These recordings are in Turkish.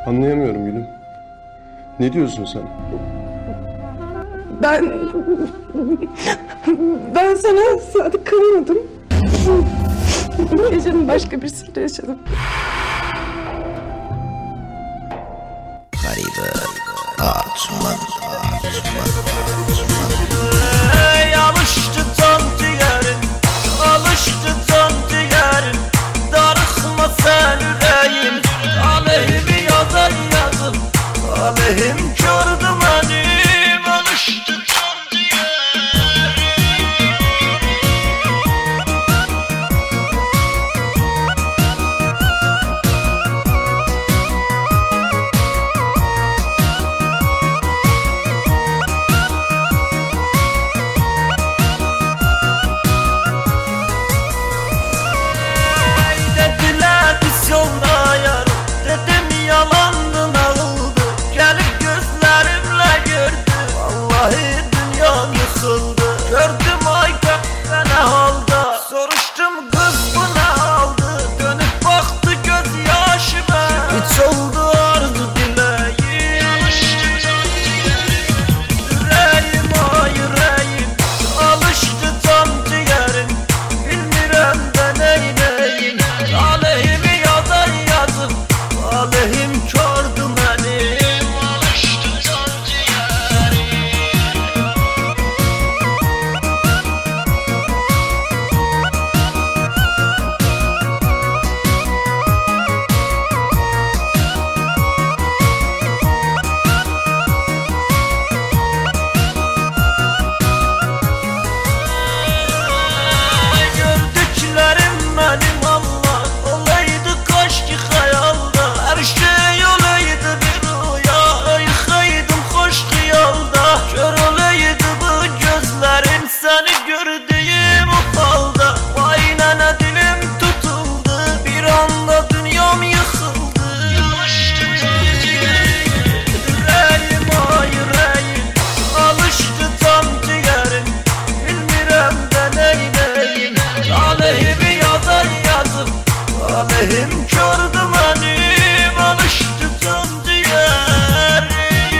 Anlayamıyorum gülüm. Ne diyorsun sen? Ben sana sadık kalamadım. Yaşadım, başka birisiyle yaşadım. Garibe Asuman. Ey alıştı tam diyerim, alıştı tam diyerim. Darıkma sen yüreğim, aleyhimi yazar yazım. Aleyhim kördü benim, alıştı tam diyerim. Dediler biz yolda yar, dedim yalandı nağıldı. Gelip gözlerimle gördüm, vallahi dünyam yıkıldı. Gördüm ay kahve ne halda, soruştum kız bu ne aldı. Dönüp baktı göz yaşıma, hiç oldu arzu dileğim. Yüreğim ay yüreğim, alıştı tam ciğerim. Bilmirəm də neyneyim, aleyhimi yazar yazım. Aleyhim kördü mənim, alıştı can ciğerim. Gördüklerim benim Allah, olaydı kaşki hayalda. Her şey olaydı bir rüya, yıkaydım hoş hıyalda. Kör olaydı bu gözlerim seni gördüğüm o halda. Vay nene dilim tutuldu, bir anda dünyam yıkıldı. Yüreğim ay yüreğim, alıştı tam ciğerim. Bilmirəm də neyneyim, aleyhimi yazar yazım. Aleyhim kördü benim, alıştı tam ciğerim.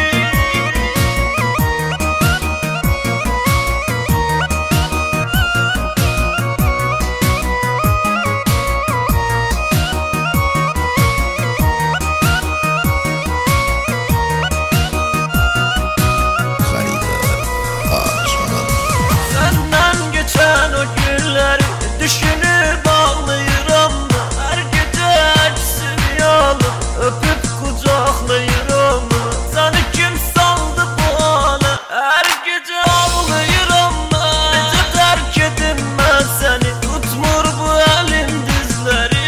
Garibe Asuman. Senden geçen o günleri düşünüp ağlayıram da. Her gece acısını alıp öpüp kucaklayıram da. Seni kim saldı bu hale, her gece ağlayıram da. Nece terk edim ben seni, tutmur bu elim dizleri.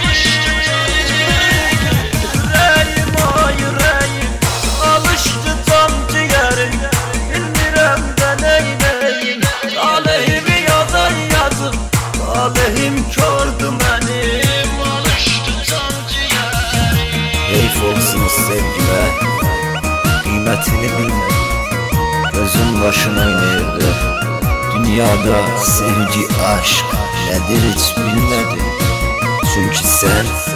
Yüreğim ay yüreğim, alıştı tam ciğerim. Bilmirəm də neyneyim, aleyhimi yazar yazım. Aleyhim kördü benim, alıştı tam ciğerim. Heyf olsun sevgime, kıymetini bilmedim. Gözüm başın oynayırdı. Dünyada sevgi, aşk nedir hiç bilmedim. Çünkü sen